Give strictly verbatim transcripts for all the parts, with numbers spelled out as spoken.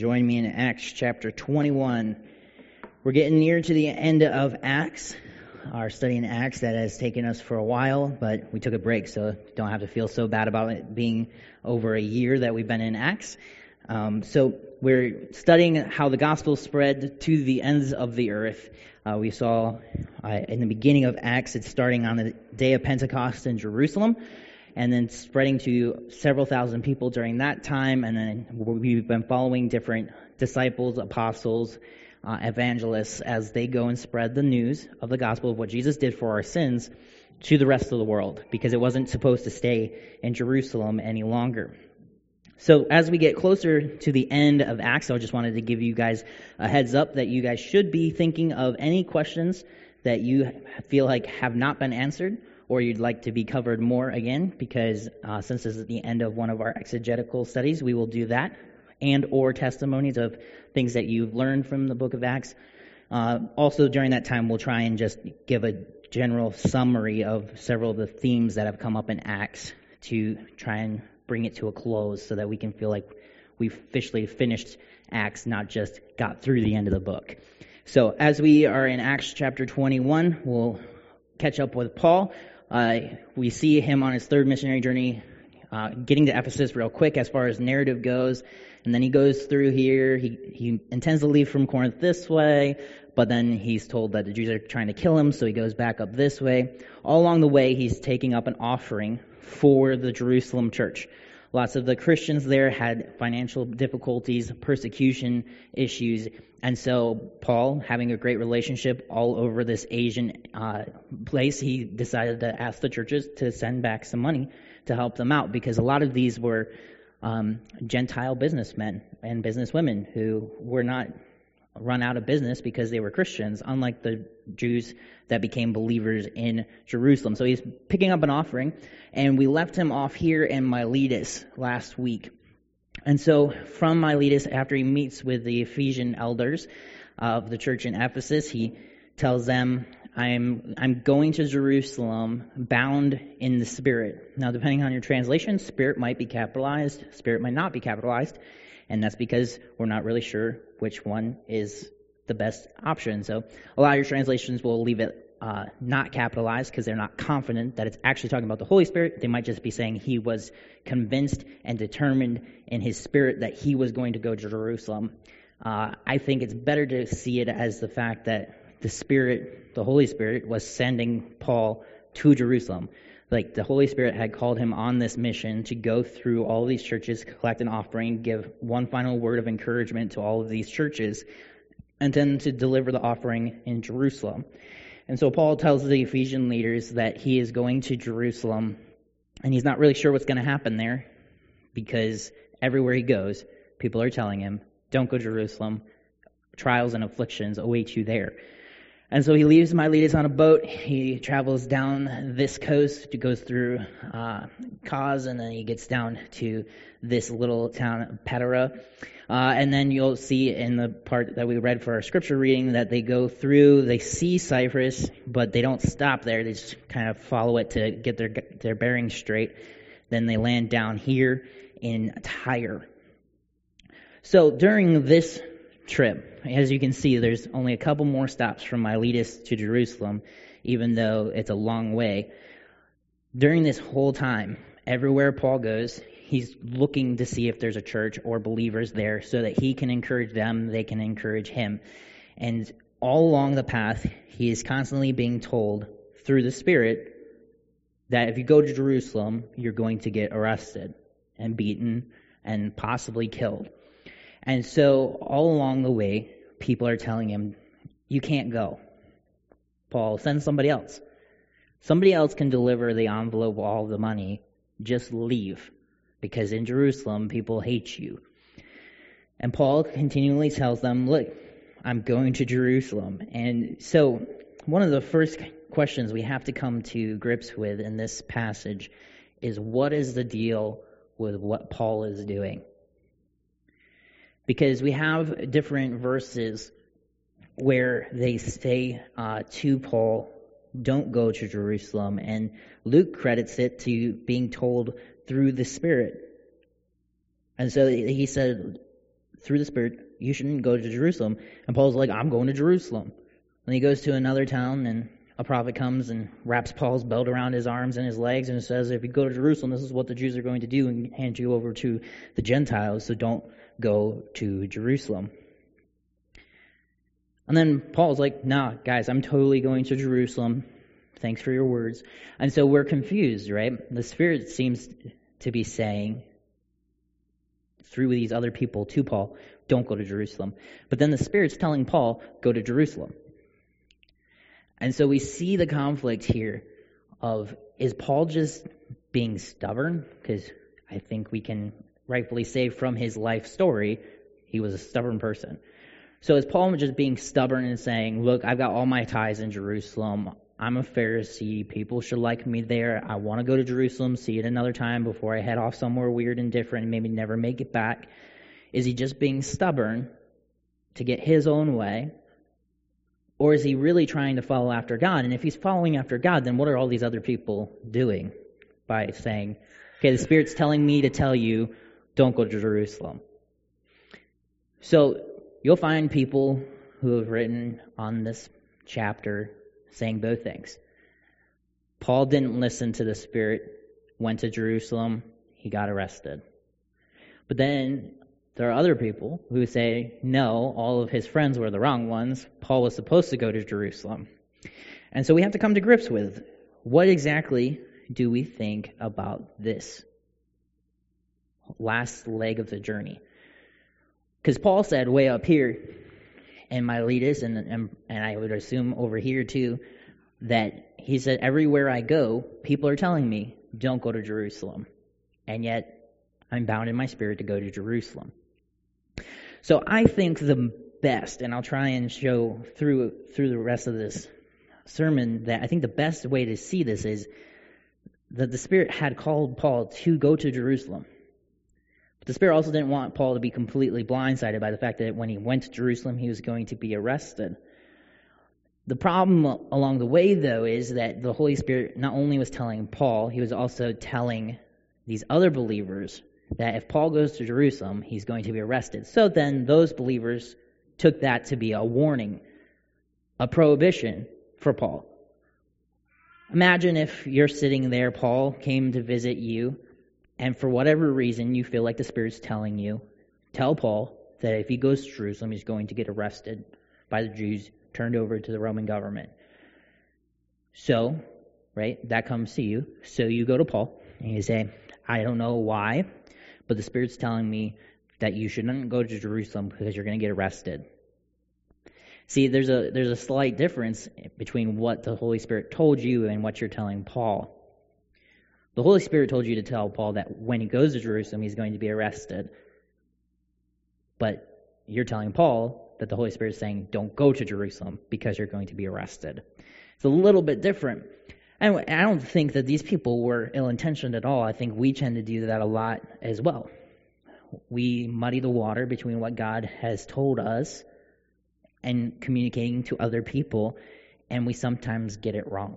Join me in Acts chapter twenty-one. We're getting near to the end of Acts, our study in Acts that has taken us for a while, but we took a break, so don't have to feel so bad about it being over a year that we've been in Acts. Um, so we're studying how the gospel spread to the ends of the earth. Uh, we saw uh, in the beginning of Acts, it's starting on the day of Pentecost in Jerusalem, and then spreading to several thousand people during that time. And then we've been following different disciples, apostles, uh, evangelists as they go and spread the news of the gospel of what Jesus did for our sins to the rest of the world, because it wasn't supposed to stay in Jerusalem any longer. So as we get closer to the end of Acts, I just wanted to give you guys a heads up that you guys should be thinking of any questions that you feel like have not been answered, or you'd like to be covered more again, because uh, since this is the end of one of our exegetical studies, we will do that, and or testimonies of things that you've learned from the book of Acts. Uh, also, during that time, we'll try and just give a general summary of several of the themes that have come up in Acts to try and bring it to a close so that we can feel like we've officially finished Acts, not just got through the end of the book. So as we are in Acts chapter twenty-one, we'll catch up with Paul. Uh, we see him on his third missionary journey, uh, getting to Ephesus real quick as far as narrative goes. And then he goes through here. He, he intends to leave from Corinth this way, but then he's told that the Jews are trying to kill him, so he goes back up this way. All along the way, he's taking up an offering for the Jerusalem church. Lots of the Christians there had financial difficulties, persecution issues, and so Paul, having a great relationship all over this Asian uh, place, he decided to ask the churches to send back some money to help them out, because a lot of these were um, Gentile businessmen and businesswomen who were not run out of business because they were Christians, unlike the Jews that became believers in Jerusalem. So he's picking up an offering, and we left him off here in Miletus last week. And so from Miletus, after he meets with the Ephesian elders of the church in Ephesus, he tells them, I'm I'm going to Jerusalem bound in the Spirit. Now, depending on your translation, Spirit might be capitalized, Spirit might not be capitalized, and that's because we're not really sure which one is the best option. So a lot of your translations will leave it uh, not capitalized because they're not confident that it's actually talking about the Holy Spirit. They might just be saying he was convinced and determined in his spirit that he was going to go to Jerusalem. Uh, I think it's better to see it as the fact that the Spirit, the Holy Spirit, was sending Paul to Jerusalem. Like the Holy Spirit had called him on this mission to go through all of these churches, collect an offering, give one final word of encouragement to all of these churches, and then to deliver the offering in Jerusalem. And so Paul tells the Ephesian leaders that he is going to Jerusalem, and he's not really sure what's going to happen there, because everywhere he goes, people are telling him, don't go to Jerusalem, trials and afflictions await you there. And so he leaves Miletus on a boat. He travels down this coast, he goes through uh, Kos, and then he gets down to this little town, Patara. Uh, and then you'll see in the part that we read for our scripture reading that they go through, they see Cyprus, but they don't stop there. They just kind of follow it to get their their bearings straight. Then they land down here in Tyre. So during this trip, as you can see, there's only a couple more stops from Miletus to Jerusalem, even though it's a long way. During this whole time, everywhere Paul goes, he's looking to see if there's a church or believers there so that he can encourage them, they can encourage him. And all along the path, he is constantly being told through the Spirit that if you go to Jerusalem, you're going to get arrested and beaten and possibly killed. And so all along the way, people are telling him, you can't go. Paul, send somebody else. Somebody else can deliver the envelope of all the money. Just leave. Because in Jerusalem, people hate you. And Paul continually tells them, look, I'm going to Jerusalem. And so one of the first questions we have to come to grips with in this passage is, what is the deal with what Paul is doing? Because we have different verses where they say uh, to Paul, don't go to Jerusalem. And Luke credits it to being told through the Spirit. And so he said, through the Spirit, you shouldn't go to Jerusalem. And Paul's like, I'm going to Jerusalem. And he goes to another town, and a prophet comes and wraps Paul's belt around his arms and his legs and says, if you go to Jerusalem, this is what the Jews are going to do and hand you over to the Gentiles, so don't go to Jerusalem. And then Paul's like, nah, guys, I'm totally going to Jerusalem. Thanks for your words. And so we're confused, right? The Spirit seems to be saying through these other people to Paul, don't go to Jerusalem. But then the Spirit's telling Paul, go to Jerusalem. And so we see the conflict here of, is Paul just being stubborn? Because I think we can rightfully say from his life story, he was a stubborn person. So is Paul just being stubborn and saying, look, I've got all my ties in Jerusalem. I'm a Pharisee. People should like me there. I want to go to Jerusalem, see it another time before I head off somewhere weird and different and maybe never make it back. Is he just being stubborn to get his own way? Or is he really trying to follow after God? And if he's following after God, then what are all these other people doing by saying, okay, the Spirit's telling me to tell you, don't go to Jerusalem. So you'll find people who have written on this chapter saying both things. Paul didn't listen to the Spirit, went to Jerusalem, he got arrested. But then there are other people who say, no, all of his friends were the wrong ones. Paul was supposed to go to Jerusalem. And so we have to come to grips with, what exactly do we think about this last leg of the journey? Because Paul said way up here in Miletus, and, and, and I would assume over here too, that he said, everywhere I go, people are telling me, don't go to Jerusalem. And yet, I'm bound in my spirit to go to Jerusalem. So I think the best, and I'll try and show through through the rest of this sermon, that I think the best way to see this is that the Spirit had called Paul to go to Jerusalem. But the Spirit also didn't want Paul to be completely blindsided by the fact that when he went to Jerusalem, he was going to be arrested. The problem along the way, though, is that the Holy Spirit not only was telling Paul, he was also telling these other believers that if Paul goes to Jerusalem, he's going to be arrested. So then those believers took that to be a warning, a prohibition for Paul. Imagine if you're sitting there, Paul came to visit you, and for whatever reason you feel like the Spirit's telling you, tell Paul that if he goes to Jerusalem, he's going to get arrested by the Jews, turned over to the Roman government. So, right, that comes to you. So you go to Paul and you say, I don't know why, but the Spirit's telling me that you shouldn't go to Jerusalem because you're going to get arrested. See, there's a there's a slight difference between what the Holy Spirit told you and what you're telling Paul. The Holy Spirit told you to tell Paul that when he goes to Jerusalem, he's going to be arrested. But you're telling Paul that the Holy Spirit is saying, don't go to Jerusalem because you're going to be arrested. It's a little bit different. And I don't think that these people were ill-intentioned at all. I think we tend to do that a lot as well. We muddy the water between what God has told us and communicating to other people, and we sometimes get it wrong.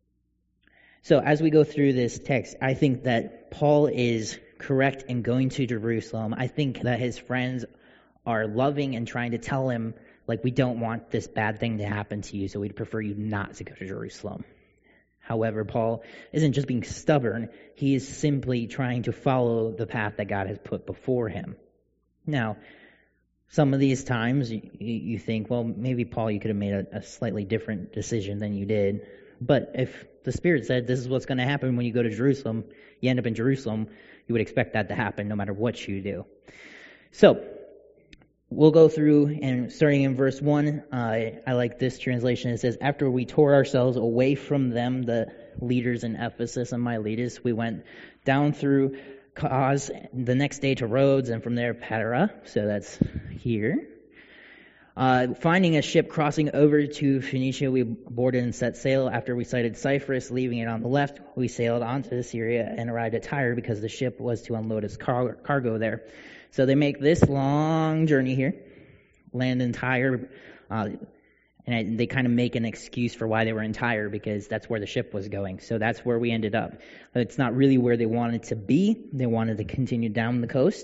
So as we go through this text, I think that Paul is correct in going to Jerusalem. I think that his friends are loving and trying to tell him, like, we don't want this bad thing to happen to you, so we'd prefer you not to go to Jerusalem. However, Paul isn't just being stubborn. He is simply trying to follow the path that God has put before him. Now, some of these times you, you think, well, maybe, Paul, you could have made a, a slightly different decision than you did. But if the Spirit said this is what's going to happen when you go to Jerusalem, you end up in Jerusalem, you would expect that to happen no matter what you do. So, we'll go through, and starting in verse one, uh, I like this translation. It says, after we tore ourselves away from them, the leaders in Ephesus and Miletus, we went down through Cos, the next day to Rhodes, and from there Patara, so that's here. Uh, finding a ship crossing over to Phoenicia, we boarded and set sail. After we sighted Cyprus, leaving it on the left, we sailed on to Syria and arrived at Tyre because the ship was to unload its car- cargo there. So they make this long journey here, land in Tyre, uh, and they kind of make an excuse for why they were in Tyre because that's where the ship was going. So that's where we ended up. It's not really where they wanted to be. They wanted to continue down the coast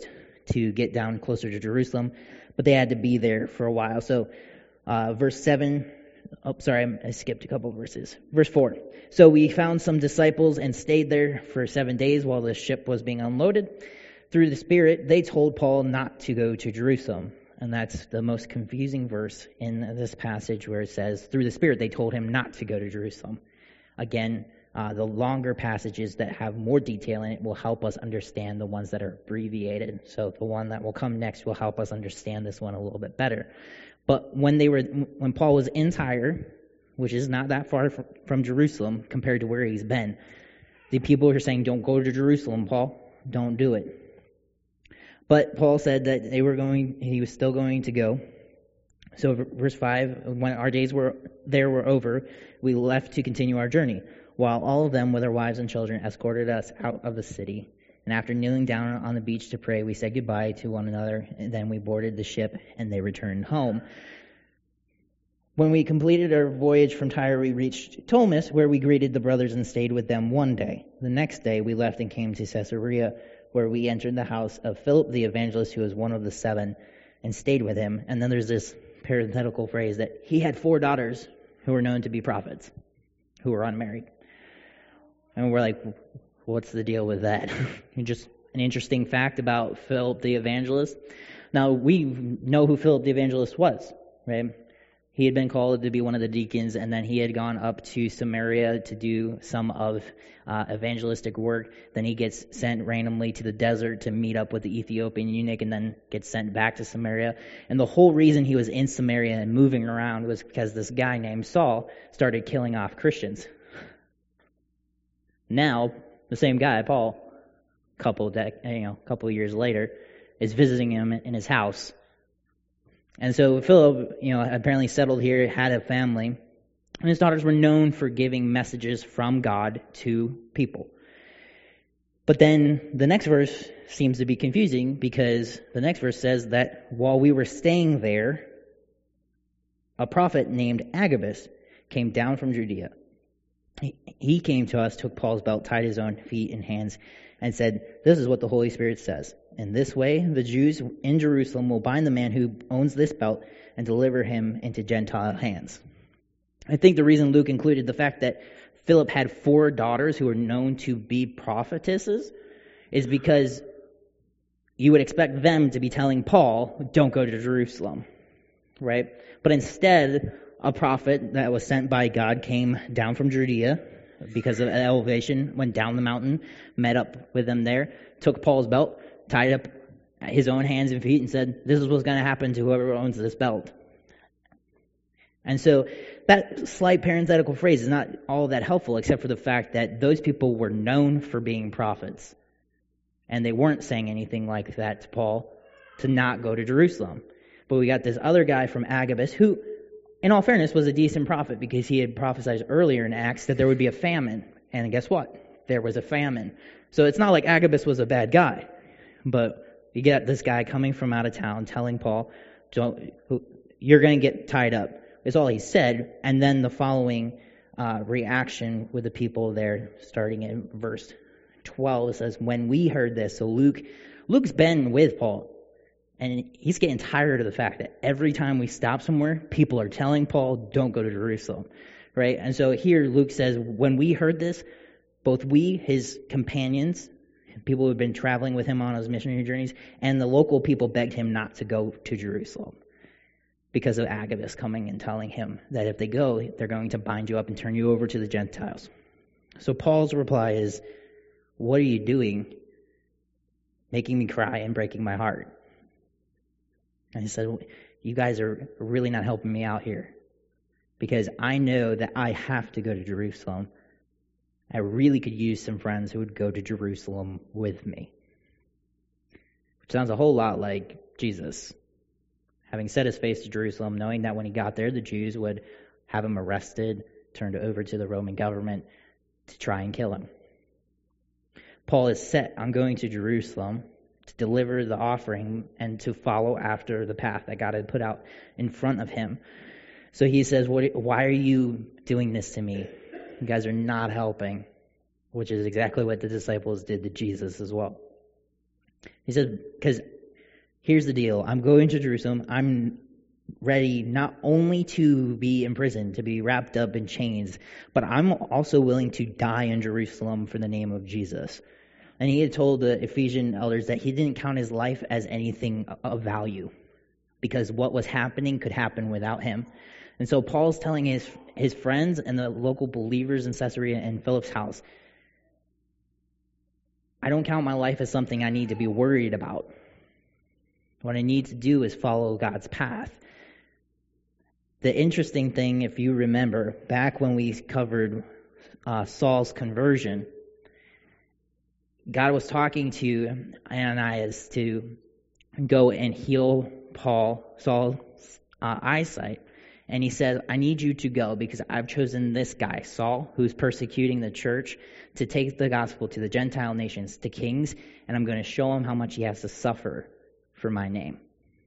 to get down closer to Jerusalem, but they had to be there for a while. So uh, verse seven, oh, sorry, I skipped a couple verses. Verse four. So we found some disciples and stayed there for seven days while the ship was being unloaded. Through the Spirit, they told Paul not to go to Jerusalem. And that's the most confusing verse in this passage where it says, through the Spirit, they told him not to go to Jerusalem. Again, uh, the longer passages that have more detail in it will help us understand the ones that are abbreviated. So the one that will come next will help us understand this one a little bit better. But when they were, when Paul was in Tyre, which is not that far from, from Jerusalem compared to where he's been, the people were saying, don't go to Jerusalem, Paul. Don't do it. But Paul said that they were going, he was still going to go. So verse five, when our days were there were over, we left to continue our journey, while all of them with their wives and children escorted us out of the city. And after kneeling down on the beach to pray, we said goodbye to one another, and then we boarded the ship and they returned home. When we completed our voyage from Tyre, we reached Ptolemais, where we greeted the brothers and stayed with them one day. The next day we left and came to Caesarea, where we entered the house of Philip the evangelist, who was one of the seven, and stayed with him. And then there's this parenthetical phrase that he had four daughters who were known to be prophets, who were unmarried. And we're like, what's the deal with that? Just an interesting fact about Philip the evangelist. Now, we know who Philip the evangelist was, right? He had been called to be one of the deacons, and then he had gone up to Samaria to do some of uh, evangelistic work. Then he gets sent randomly to the desert to meet up with the Ethiopian eunuch, and then gets sent back to Samaria. And the whole reason he was in Samaria and moving around was because this guy named Saul started killing off Christians. Now, the same guy, Paul, couple dec- you know, couple years later, is visiting him in his house. And so Philip, you know, apparently settled here, had a family, and his daughters were known for giving messages from God to people. But then the next verse seems to be confusing, because the next verse says that while we were staying there, a prophet named Agabus came down from Judea. He came to us, took Paul's belt, tied his own feet and hands, and said, "This is what the Holy Spirit says. In this way, the Jews in Jerusalem will bind the man who owns this belt and deliver him into Gentile hands." I think the reason Luke included the fact that Philip had four daughters who were known to be prophetesses is because you would expect them to be telling Paul, don't go to Jerusalem, right? But instead, a prophet that was sent by God came down from Judea because of elevation, went down the mountain, met up with them there, took Paul's belt, tied up his own hands and feet, and said, this is what's going to happen to whoever owns this belt. And so that slight parenthetical phrase is not all that helpful, except for the fact that those people were known for being prophets. And they weren't saying anything like that to Paul to not go to Jerusalem. But we got this other guy from Agabus who, in all fairness, was a decent prophet, because he had prophesied earlier in Acts that there would be a famine. And guess what? There was a famine. So it's not like Agabus was a bad guy. But you get this guy coming from out of town telling Paul, Don't, you're going to get tied up. Is all he said. And then the following uh, reaction with the people there, starting in verse twelve, it says, when we heard this, so Luke, Luke's been with Paul. And he's getting tired of the fact that every time we stop somewhere, people are telling Paul, don't go to Jerusalem, right? And so here Luke says, when we heard this, both we, his companions, people who had been traveling with him on his missionary journeys, and the local people begged him not to go to Jerusalem because of Agabus coming and telling him that if they go, they're going to bind you up and turn you over to the Gentiles. So Paul's reply is, what are you doing? Making me cry and breaking my heart. And he said, you guys are really not helping me out here, because I know that I have to go to Jerusalem. I really could use some friends who would go to Jerusalem with me. Which sounds a whole lot like Jesus, having set his face to Jerusalem, knowing that when he got there, the Jews would have him arrested, turned over to the Roman government to try and kill him. Paul is set on going to Jerusalem to deliver the offering and to follow after the path that God had put out in front of him. So he says, "What? Why are you doing this to me? You guys are not helping," which is exactly what the disciples did to Jesus as well. He says, because here's the deal. I'm going to Jerusalem. I'm ready not only to be imprisoned, to be wrapped up in chains, but I'm also willing to die in Jerusalem for the name of Jesus. And he had told the Ephesian elders that he didn't count his life as anything of value, because what was happening could happen without him. And so Paul's telling his his friends and the local believers in Caesarea and Philip's house, I don't count my life as something I need to be worried about. What I need to do is follow God's path. The interesting thing, if you remember, back when we covered uh, Saul's conversion, God was talking to Ananias to go and heal Paul, Saul's uh, eyesight. And he said, I need you to go because I've chosen this guy, Saul, who's persecuting the church, to take the gospel to the Gentile nations, to kings, and I'm going to show him how much he has to suffer for my name.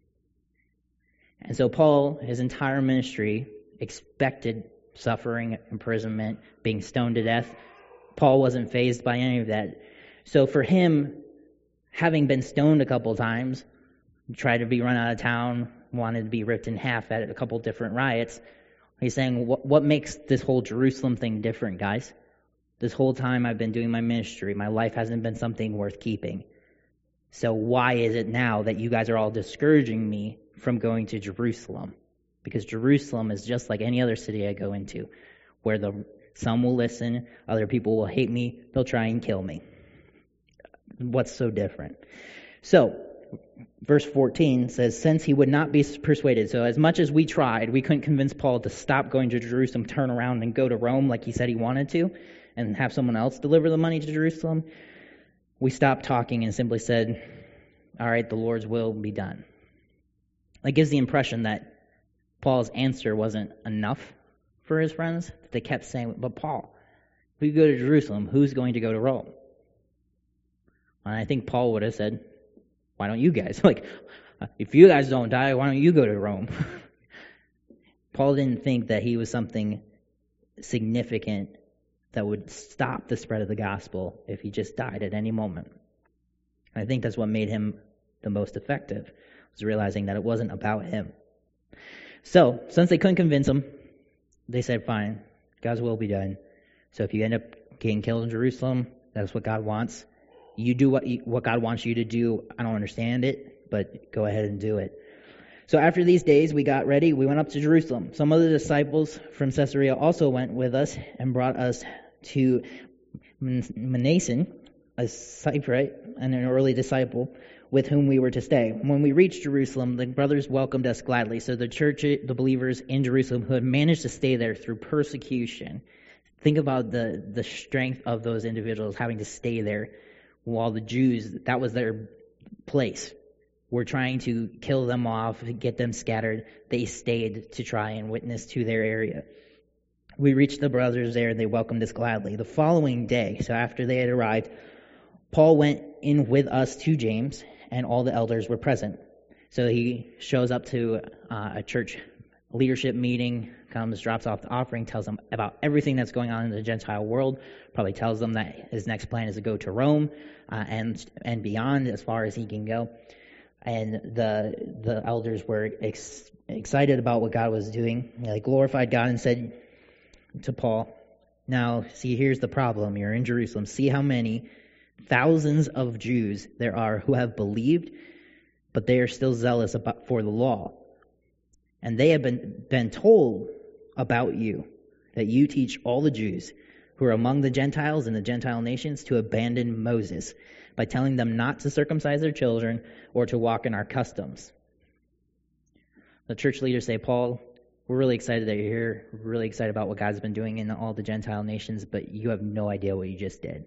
And so Paul, his entire ministry, expected suffering, imprisonment, being stoned to death. Paul wasn't fazed by any of that. So for him, having been stoned a couple times, tried to be run out of town, wanted to be ripped in half at a couple different riots, he's saying, what, what makes this whole Jerusalem thing different, guys? This whole time I've been doing my ministry, my life hasn't been something worth keeping. So why is it now that you guys are all discouraging me from going to Jerusalem? Because Jerusalem is just like any other city I go into, where the some will listen, other people will hate me, they'll try and kill me. What's so different? So, verse fourteen says, since he would not be persuaded, so as much as we tried, we couldn't convince Paul to stop going to Jerusalem, turn around and go to Rome like he said he wanted to, and have someone else deliver the money to Jerusalem. We stopped talking and simply said, all right, the Lord's will be done. That gives the impression that Paul's answer wasn't enough for his friends. They kept saying, but Paul, if we go to Jerusalem, who's going to go to Rome? And I think Paul would have said, why don't you guys? Like, if you guys don't die, why don't you go to Rome? Paul didn't think that he was something significant that would stop the spread of the gospel if he just died at any moment. I think that's what made him the most effective, was realizing that it wasn't about him. So, since they couldn't convince him, they said, fine, God's will be done. So if you end up getting killed in Jerusalem, that's what God wants. You do what you, what God wants you to do. I don't understand it, but go ahead and do it. So after these days, we got ready. We went up to Jerusalem. Some of the disciples from Caesarea also went with us and brought us to Manason, a Cyprite and an early disciple, with whom we were to stay. When we reached Jerusalem, the brothers welcomed us gladly. So the church, the believers in Jerusalem who had managed to stay there through persecution, think about the, the strength of those individuals having to stay there while the Jews, that was their place, were trying to kill them off, get them scattered. They stayed to try and witness to their area. We reached the brothers there, and they welcomed us gladly. The following day, so after they had arrived, Paul went in with us to James, and all the elders were present. So he shows up to uh, a church leadership meeting, comes, drops off the offering, tells them about everything that's going on in the Gentile world, probably tells them that his next plan is to go to Rome uh, and and beyond as far as he can go. And the the elders were ex- excited about what God was doing. They glorified God and said to Paul, now, see, here's the problem. You're in Jerusalem. See how many thousands of Jews there are who have believed, but they are still zealous about for the law. And they have been, been told about you, that you teach all the Jews who are among the Gentiles and the Gentile nations to abandon Moses by telling them not to circumcise their children or to walk in our customs. The church leaders say, Paul, we're really excited that you're here. We're really excited about what God's been doing in all the Gentile nations, but you have no idea what you just did.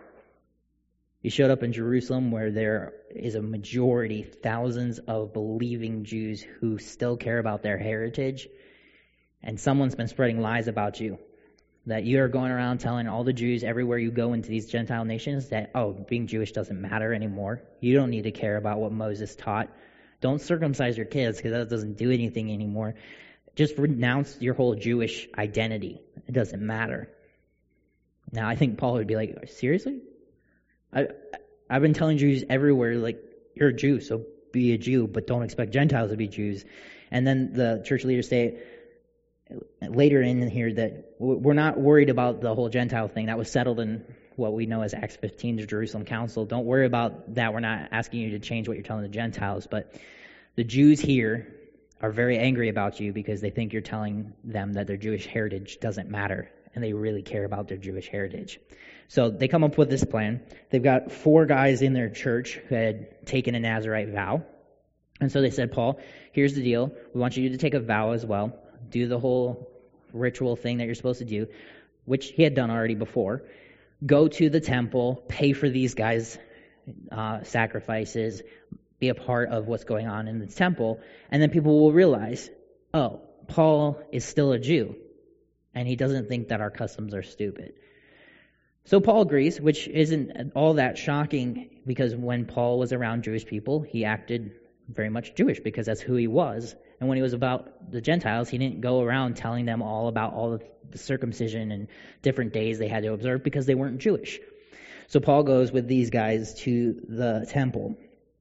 You showed up in Jerusalem where there is a majority, thousands of believing Jews who still care about their heritage, and someone's been spreading lies about you. That you're going around telling all the Jews everywhere you go into these Gentile nations that, oh, being Jewish doesn't matter anymore. You don't need to care about what Moses taught. Don't circumcise your kids because that doesn't do anything anymore. Just renounce your whole Jewish identity. It doesn't matter. Now, I think Paul would be like, seriously? I, I've been telling Jews everywhere, like, you're a Jew, so be a Jew, but don't expect Gentiles to be Jews. And then the church leaders say later in here that we're not worried about the whole Gentile thing. That was settled in what we know as Acts fifteen, the Jerusalem Council. Don't worry about that. We're not asking you to change what you're telling the Gentiles. But the Jews here are very angry about you because they think you're telling them that their Jewish heritage doesn't matter, and they really care about their Jewish heritage. So they come up with this plan. They've got four guys in their church who had taken a Nazirite vow. And so they said, Paul, here's the deal. We want you to take a vow as well. Do the whole ritual thing that you're supposed to do, which he had done already before. Go to the temple, pay for these guys' uh, sacrifices, be a part of what's going on in the temple, and then people will realize, oh, Paul is still a Jew, and he doesn't think that our customs are stupid. So Paul agrees, which isn't all that shocking, because when Paul was around Jewish people, he acted very much Jewish because that's who he was. And when he was about the Gentiles, he didn't go around telling them all about all of the circumcision and different days they had to observe because they weren't Jewish. So Paul goes with these guys to the temple.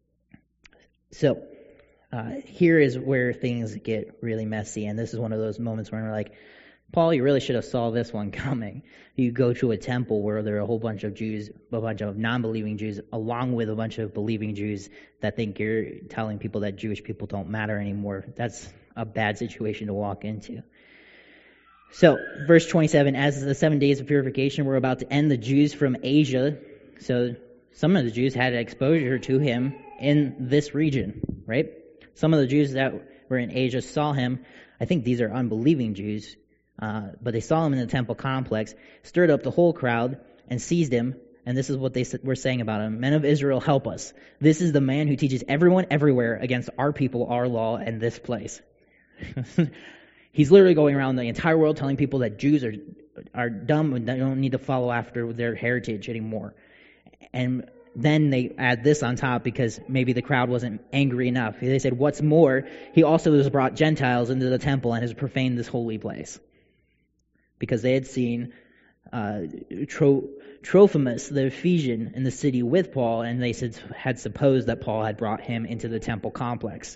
So uh, here is where things get really messy, and this is one of those moments where we're like, Paul, you really should have saw this one coming. You go to a temple where there are a whole bunch of Jews, a bunch of non-believing Jews, along with a bunch of believing Jews that think you're telling people that Jewish people don't matter anymore. That's a bad situation to walk into. So, verse twenty-seven, as the seven days of purification were about to end, the Jews from Asia, so some of the Jews had exposure to him in this region, right? Some of the Jews that were in Asia saw him. I think these are unbelieving Jews. Uh, but they saw him in the temple complex, stirred up the whole crowd, and seized him. And this is what they were saying about him. Men of Israel, help us. This is the man who teaches everyone everywhere against our people, our law, and this place. He's literally going around the entire world telling people that Jews are are dumb and they don't need to follow after their heritage anymore. And then they add this on top because maybe the crowd wasn't angry enough. They said, what's more, he also has brought Gentiles into the temple and has profaned this holy place. Because they had seen uh, Tro- Trophimus, the Ephesian, in the city with Paul, and they had supposed that Paul had brought him into the temple complex.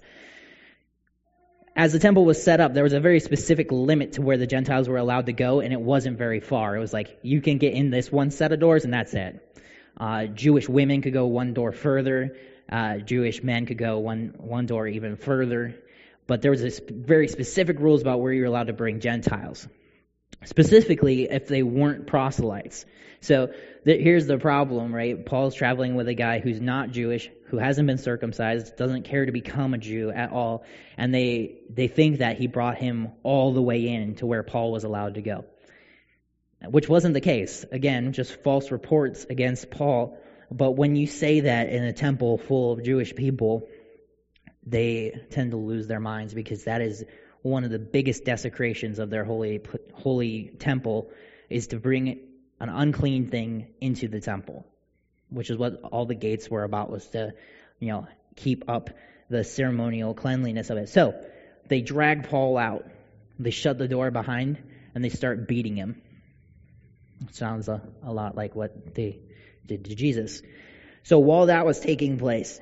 As the temple was set up, there was a very specific limit to where the Gentiles were allowed to go, and it wasn't very far. It was like, you can get in this one set of doors, and that's it. Uh, Jewish women could go one door further. Uh, Jewish men could go one, one door even further. But there was a sp- very specific rules about where you're allowed to bring Gentiles. Specifically, if they weren't proselytes. So th- here's the problem, right? Paul's traveling with a guy who's not Jewish, who hasn't been circumcised, doesn't care to become a Jew at all, and they they think that he brought him all the way in to where Paul was allowed to go, which wasn't the case. Again, just false reports against Paul. But when you say that in a temple full of Jewish people, they tend to lose their minds because that is one of the biggest desecrations of their holy holy temple, is to bring an unclean thing into the temple, which is what all the gates were about, was to, you know, keep up the ceremonial cleanliness of it. So they drag Paul out. They shut the door behind, and they start beating him. It sounds a, a lot like what they did to Jesus. So while that was taking place,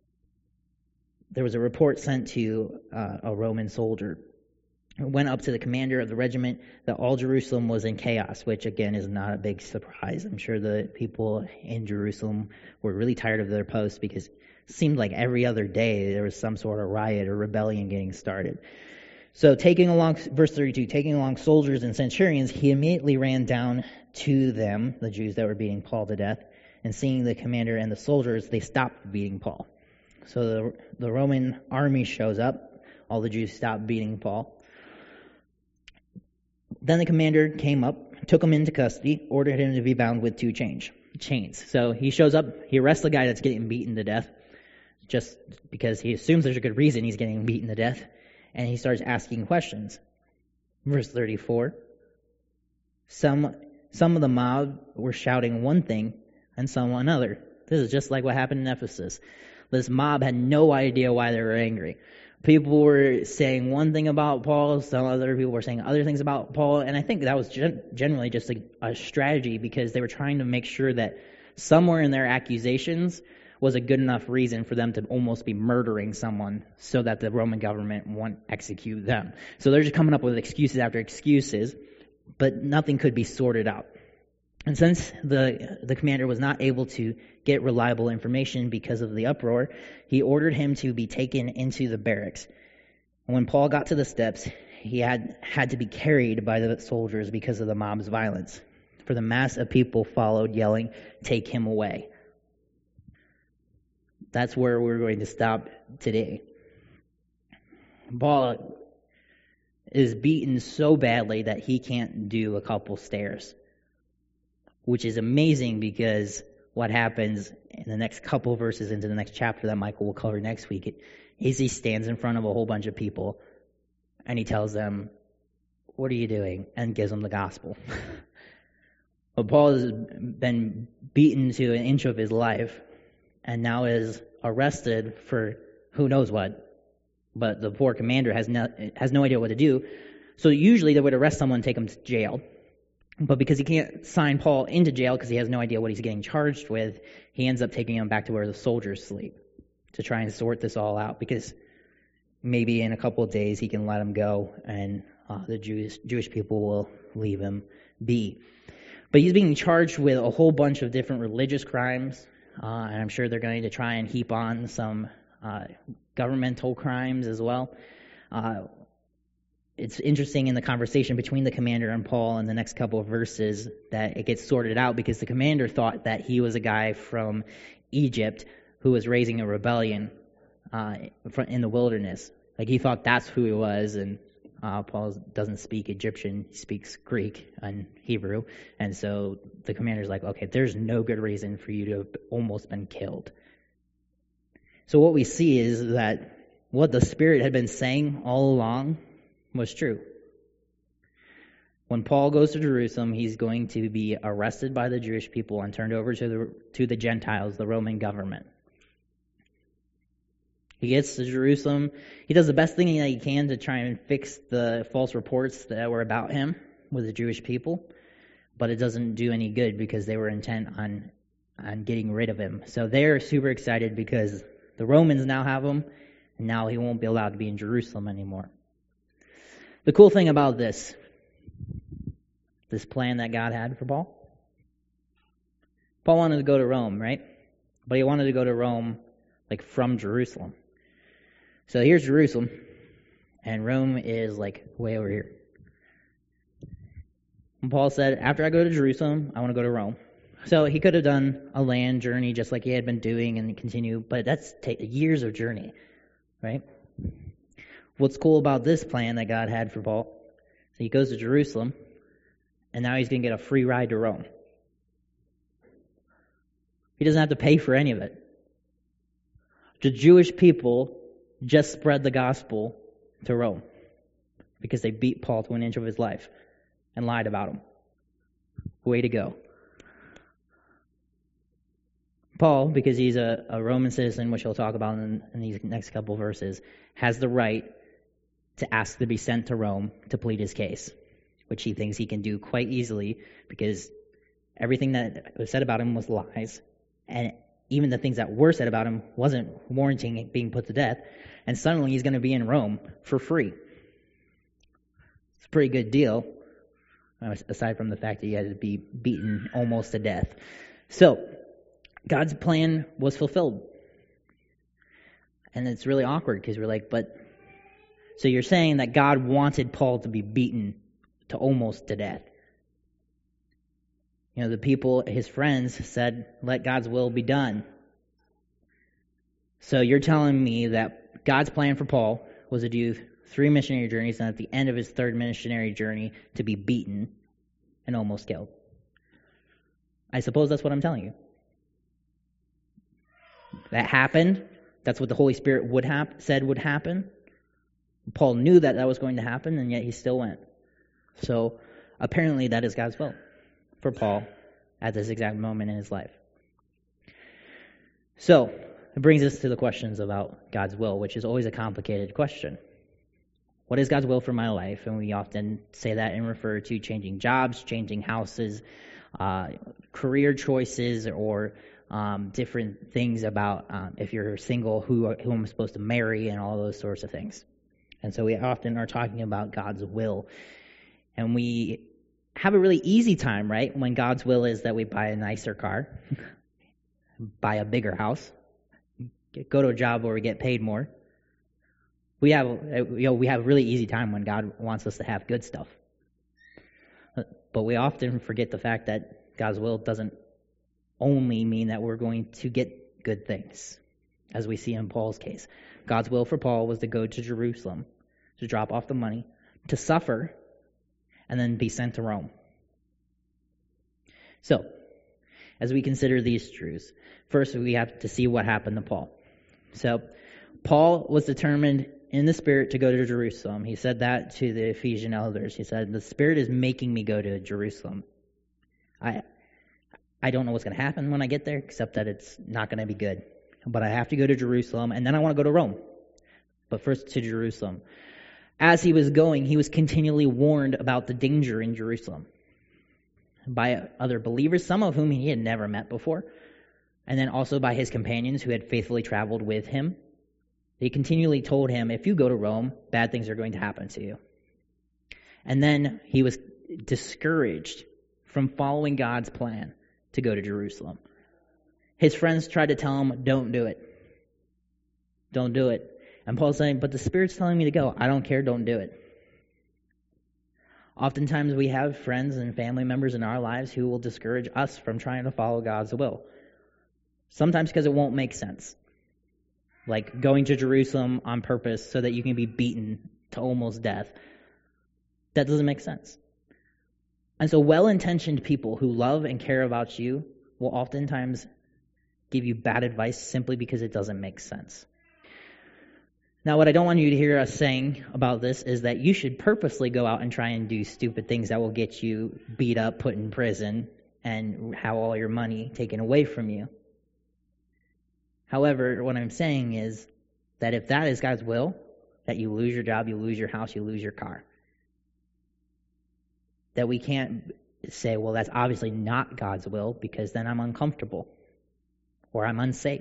there was a report sent to uh, a Roman soldier. It went up to the commander of the regiment that all Jerusalem was in chaos, which again is not a big surprise. I'm sure the people in Jerusalem were really tired of their posts because it seemed like every other day there was some sort of riot or rebellion getting started. So taking along, verse thirty-two, taking along soldiers and centurions, he immediately ran down to them, the Jews that were beating Paul to death, and seeing the commander and the soldiers, they stopped beating Paul. So the, the Roman army shows up. All the Jews stopped beating Paul. Then the commander came up, took him into custody, ordered him to be bound with two chains. Chains. So he shows up, he arrests the guy that's getting beaten to death, just because he assumes there's a good reason he's getting beaten to death, and he starts asking questions. Verse thirty-four, some some of the mob were shouting one thing and some another. This is just like what happened in Ephesus. This mob had no idea why they were angry. People were saying one thing about Paul, some other people were saying other things about Paul, and I think that was gen- generally just a, a strategy because they were trying to make sure that somewhere in their accusations was a good enough reason for them to almost be murdering someone so that the Roman government won't execute them. So they're just coming up with excuses after excuses, but nothing could be sorted out. And since the the commander was not able to get reliable information because of the uproar, he ordered him to be taken into the barracks. And when Paul got to the steps, he had had to be carried by the soldiers because of the mob's violence. For the mass of people followed, yelling, "Take him away." That's where we're going to stop today. Paul is beaten so badly that he can't do a couple stairs, which is amazing because what happens in the next couple verses into the next chapter that Michael will cover next week is he stands in front of a whole bunch of people and he tells them, "What are you doing?" and gives them the gospel. But Paul has been beaten to an inch of his life and now is arrested for who knows what. But the poor commander has no, has no idea what to do. So usually they would arrest someone and take him to jail. But because he can't sign Paul into jail because he has no idea what he's getting charged with, he ends up taking him back to where the soldiers sleep to try and sort this all out, because maybe in a couple of days he can let him go and uh, the Jewish, Jewish people will leave him be. But he's being charged with a whole bunch of different religious crimes, uh, and I'm sure they're going to try and heap on some uh, governmental crimes as well. Uh, It's interesting in the conversation between the commander and Paul in the next couple of verses that it gets sorted out, because the commander thought that he was a guy from Egypt who was raising a rebellion uh, in the wilderness. Like he thought that's who he was, and uh, Paul doesn't speak Egyptian, he speaks Greek and Hebrew, and so the commander's like, okay, there's no good reason for you to have almost been killed. So what we see is that what the Spirit had been saying all along was true. When Paul goes to Jerusalem, he's going to be arrested by the Jewish people and turned over to the to the Gentiles, the Roman government. He gets to Jerusalem. He does the best thing that he can to try and fix the false reports that were about him with the Jewish people, but it doesn't do any good because they were intent on on getting rid of him. So they're super excited because the Romans now have him, and now he won't be allowed to be in Jerusalem anymore. The cool thing about this, this plan that God had for Paul, Paul wanted to go to Rome, right? But he wanted to go to Rome, like, from Jerusalem. So here's Jerusalem, and Rome is, like, way over here. And Paul said, after I go to Jerusalem, I want to go to Rome. So he could have done a land journey just like he had been doing and continue, but that's take years of journey, right? What's cool about this plan that God had for Paul, so he goes to Jerusalem, and now he's going to get a free ride to Rome. He doesn't have to pay for any of it. The Jewish people just spread the gospel to Rome because they beat Paul to an inch of his life and lied about him. Way to go. Paul, because he's a, a Roman citizen, which he'll talk about in, in these next couple verses, has the right to ask to be sent to Rome to plead his case, which he thinks he can do quite easily because everything that was said about him was lies, and even the things that were said about him wasn't warranting being put to death, and suddenly he's going to be in Rome for free. It's a pretty good deal, aside from the fact that he had to be beaten almost to death. So, God's plan was fulfilled. And it's really awkward because we're like, but so you're saying that God wanted Paul to be beaten to almost to death. You know, the people, his friends, said, let God's will be done. So you're telling me that God's plan for Paul was to do three missionary journeys, and at the end of his third missionary journey to be beaten and almost killed. I suppose that's what I'm telling you. That happened. That's what the Holy Spirit would have said would happen. Paul knew that that was going to happen, and yet he still went. So apparently that is God's will for Paul at this exact moment in his life. So it brings us to the questions about God's will, which is always a complicated question. What is God's will for my life? And we often say that and refer to changing jobs, changing houses, uh, career choices, or um, different things about um, if you're single, who who I'm supposed to marry, and all those sorts of things. And so we often are talking about God's will, and we have a really easy time, right? When God's will is that we buy a nicer car, buy a bigger house, go to a job where we get paid more. We have, you know, we have a really easy time when God wants us to have good stuff. But we often forget the fact that God's will doesn't only mean that we're going to get good things, as we see in Paul's case. God's will for Paul was to go to Jerusalem, to drop off the money, to suffer, and then be sent to Rome. So, as we consider these truths, first we have to see what happened to Paul. So, Paul was determined in the Spirit to go to Jerusalem. He said that to the Ephesian elders. He said, the Spirit is making me go to Jerusalem. I I don't know what's going to happen when I get there, except that it's not going to be good. But I have to go to Jerusalem, and then I want to go to Rome. But first to Jerusalem. As he was going, he was continually warned about the danger in Jerusalem by other believers, some of whom he had never met before, and then also by his companions who had faithfully traveled with him. They continually told him, if you go to Rome, bad things are going to happen to you. And then he was discouraged from following God's plan to go to Jerusalem. His friends tried to tell him, don't do it. Don't do it. And Paul's saying, but the Spirit's telling me to go. I don't care, don't do it. Oftentimes we have friends and family members in our lives who will discourage us from trying to follow God's will. Sometimes because it won't make sense. Like going to Jerusalem on purpose so that you can be beaten to almost death. That doesn't make sense. And so well-intentioned people who love and care about you will oftentimes give you bad advice simply because it doesn't make sense. Now, what I don't want you to hear us saying about this is that you should purposely go out and try and do stupid things that will get you beat up, put in prison, and have all your money taken away from you. However, what I'm saying is that if that is God's will, that you lose your job, you lose your house, you lose your car, that we can't say, well, that's obviously not God's will because then I'm uncomfortable or I'm unsafe.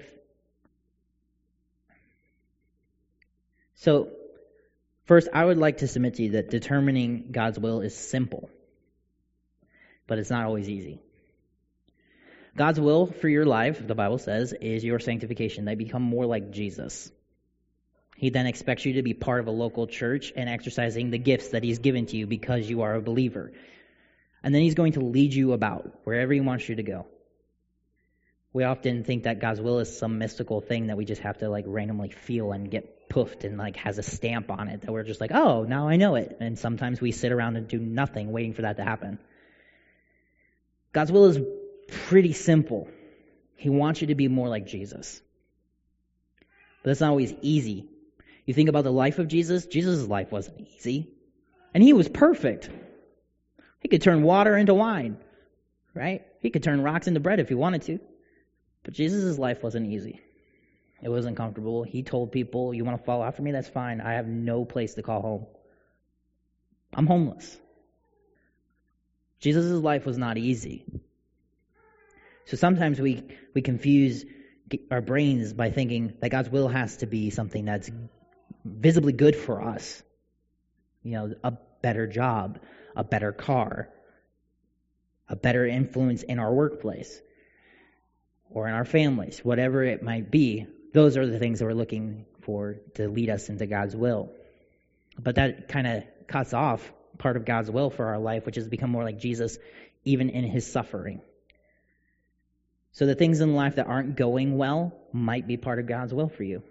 So, first, I would like to submit to you that determining God's will is simple, but it's not always easy. God's will for your life, the Bible says, is your sanctification. They become more like Jesus. He then expects you to be part of a local church and exercising the gifts that he's given to you because you are a believer. And then he's going to lead you about wherever he wants you to go. We often think that God's will is some mystical thing that we just have to like randomly feel and get poofed and like has a stamp on it that we're just like, oh, now I know it. And sometimes we sit around and do nothing waiting for that to happen. God's will is pretty simple. He wants you to be more like Jesus. But that's not always easy. You think about the life of Jesus, Jesus' life wasn't easy. And he was perfect. He could turn water into wine, right? He could turn rocks into bread if he wanted to. But Jesus' life wasn't easy. It wasn't comfortable. He told people, you want to follow after me? That's fine. I have no place to call home. I'm homeless. Jesus' life was not easy. So sometimes we, we confuse our brains by thinking that God's will has to be something that's visibly good for us. You know, a better job, a better car, a better influence in our workplace or in our families, whatever it might be. Those are the things that we're looking for to lead us into God's will. But that kind of cuts off part of God's will for our life, which is to become more like Jesus, even in his suffering. So the things in life that aren't going well might be part of God's will for you.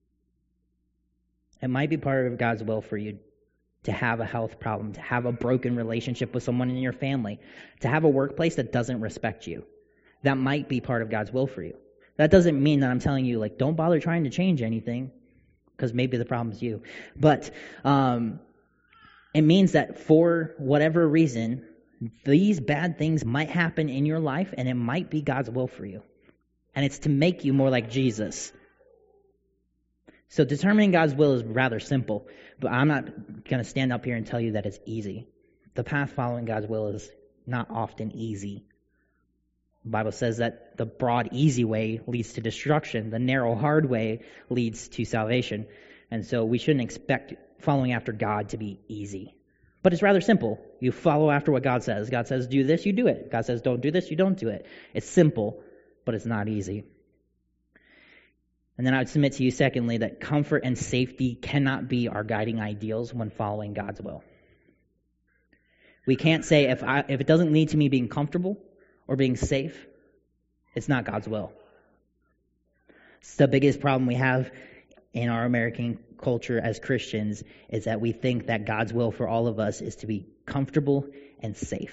It might be part of God's will for you to have a health problem, to have a broken relationship with someone in your family, to have a workplace that doesn't respect you. That might be part of God's will for you. That doesn't mean that I'm telling you, like, don't bother trying to change anything, because maybe the problem's you. But um, it means that for whatever reason, these bad things might happen in your life, and it might be God's will for you. And it's to make you more like Jesus. So determining God's will is rather simple, but I'm not going to stand up here and tell you that it's easy. The path following God's will is not often easy. The Bible says that the broad, easy way leads to destruction. The narrow, hard way leads to salvation. And so we shouldn't expect following after God to be easy. But it's rather simple. You follow after what God says. God says, do this, you do it. God says, don't do this, you don't do it. It's simple, but it's not easy. And then I would submit to you, secondly, that comfort and safety cannot be our guiding ideals when following God's will. We can't say, if I, if it doesn't lead to me being comfortable or being safe, it's not God's will. It's the biggest problem we have in our American culture as Christians, is that we think that God's will for all of us is to be comfortable and safe.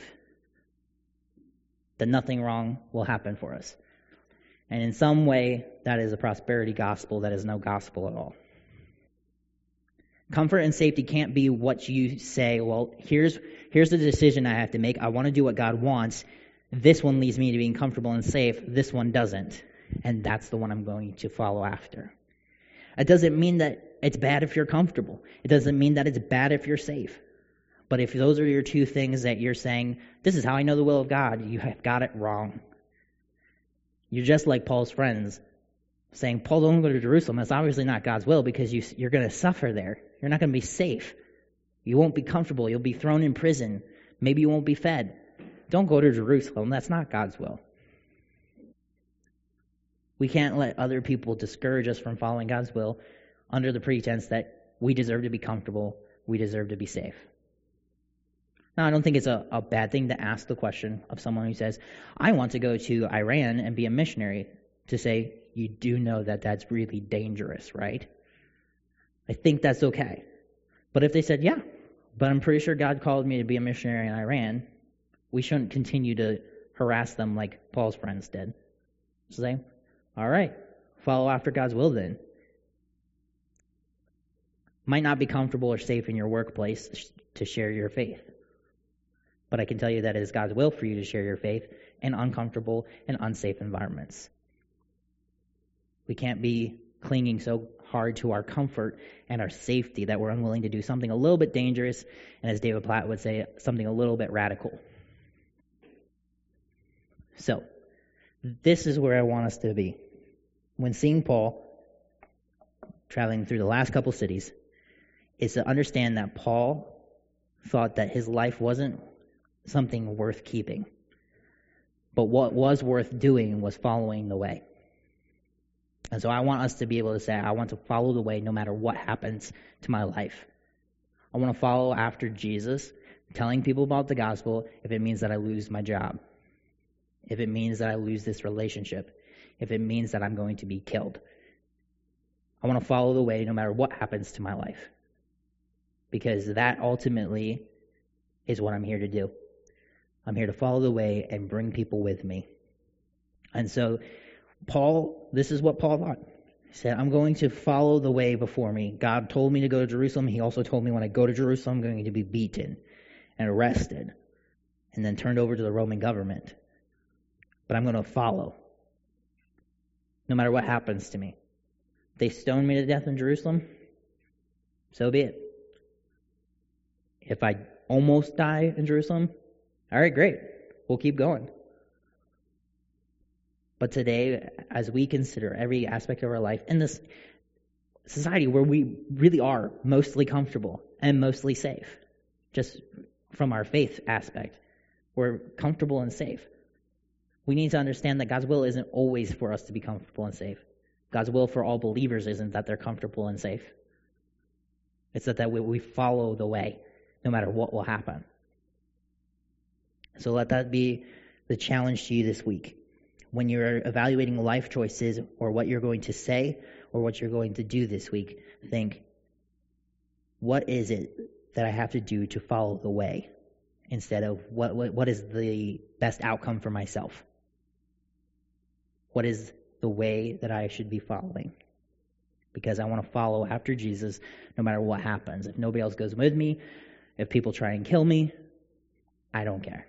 That nothing wrong will happen for us. And in some way, that is a prosperity gospel that is no gospel at all. Comfort and safety can't be what you say, well, here's here's the decision I have to make. I want to do what God wants. This one leads me to being comfortable and safe. This one doesn't. And that's the one I'm going to follow after. It doesn't mean that it's bad if you're comfortable. It doesn't mean that it's bad if you're safe. But if those are your two things that you're saying, this is how I know the will of God, you have got it wrong. You're just like Paul's friends, saying, Paul, don't go to Jerusalem. That's obviously not God's will, because you, you're going to suffer there. You're not going to be safe. You won't be comfortable. You'll be thrown in prison. Maybe you won't be fed. Don't go to Jerusalem. That's not God's will. We can't let other people discourage us from following God's will under the pretense that we deserve to be comfortable, we deserve to be safe. Now, I don't think it's a, a bad thing to ask the question of someone who says, I want to go to Iran and be a missionary, to say, you do know that that's really dangerous, right? I think that's okay. But if they said, yeah, but I'm pretty sure God called me to be a missionary in Iran, we shouldn't continue to harass them like Paul's friends did. So say, all right, follow after God's will then. Might not be comfortable or safe in your workplace to share your faith. But I can tell you that it is God's will for you to share your faith in uncomfortable and unsafe environments. We can't be clinging so hard to our comfort and our safety that we're unwilling to do something a little bit dangerous, and as David Platt would say, something a little bit radical. So, this is where I want us to be. When seeing Paul traveling through the last couple cities, is to understand that Paul thought that his life wasn't something worth keeping. But what was worth doing was following the way. And so I want us to be able to say, I want to follow the way no matter what happens to my life. I want to follow after Jesus, telling people about the gospel if it means that I lose my job. If it means that I lose this relationship. If it means that I'm going to be killed. I want to follow the way no matter what happens to my life. Because that ultimately is what I'm here to do. I'm here to follow the way and bring people with me. And so Paul, this is what Paul thought. He said, I'm going to follow the way before me. God told me to go to Jerusalem. He also told me when I go to Jerusalem, I'm going to be beaten and arrested and then turned over to the Roman government. But I'm going to follow no matter what happens to me. If they stone me to death in Jerusalem, so be it. If I almost die in Jerusalem, all right, great. We'll keep going. But today, as we consider every aspect of our life in this society where we really are mostly comfortable and mostly safe, just from our faith aspect, we're comfortable and safe. We need to understand that God's will isn't always for us to be comfortable and safe. God's will for all believers isn't that they're comfortable and safe. It's that, that we, we follow the way, no matter what will happen. So let that be the challenge to you this week. When you're evaluating life choices or what you're going to say or what you're going to do this week, think, what is it that I have to do to follow the way instead of what, what, what is the best outcome for myself? What is the way that I should be following? Because I want to follow after Jesus no matter what happens. If nobody else goes with me, if people try and kill me, I don't care.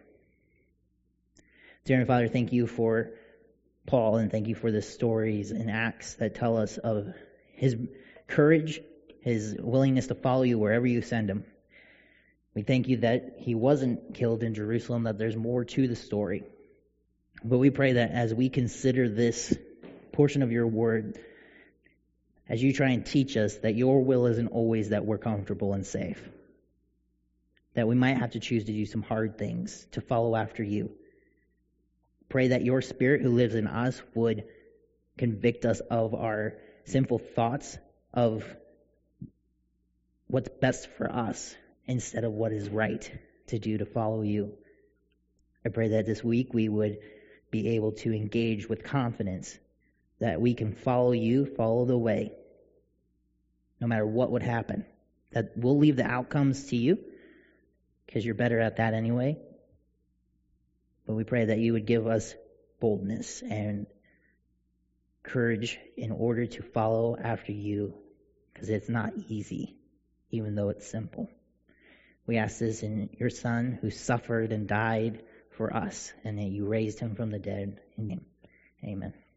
Dear Father, thank you for Paul, and thank you for the stories in Acts that tell us of his courage, his willingness to follow you wherever you send him. We thank you that he wasn't killed in Jerusalem, that there's more to the story. But we pray that as we consider this portion of your word, as you try and teach us that your will isn't always that we're comfortable and safe, that we might have to choose to do some hard things to follow after you. Pray that your Spirit who lives in us would convict us of our sinful thoughts, of what's best for us instead of what is right to do to follow you. I pray that this week we would be able to engage with confidence that we can follow you, follow the way, no matter what would happen. That we'll leave the outcomes to you, because you're better at that anyway. But we pray that you would give us boldness and courage in order to follow after you, because it's not easy, even though it's simple. We ask this in your Son who suffered and died for us, and that you raised him from the dead. In him. Amen.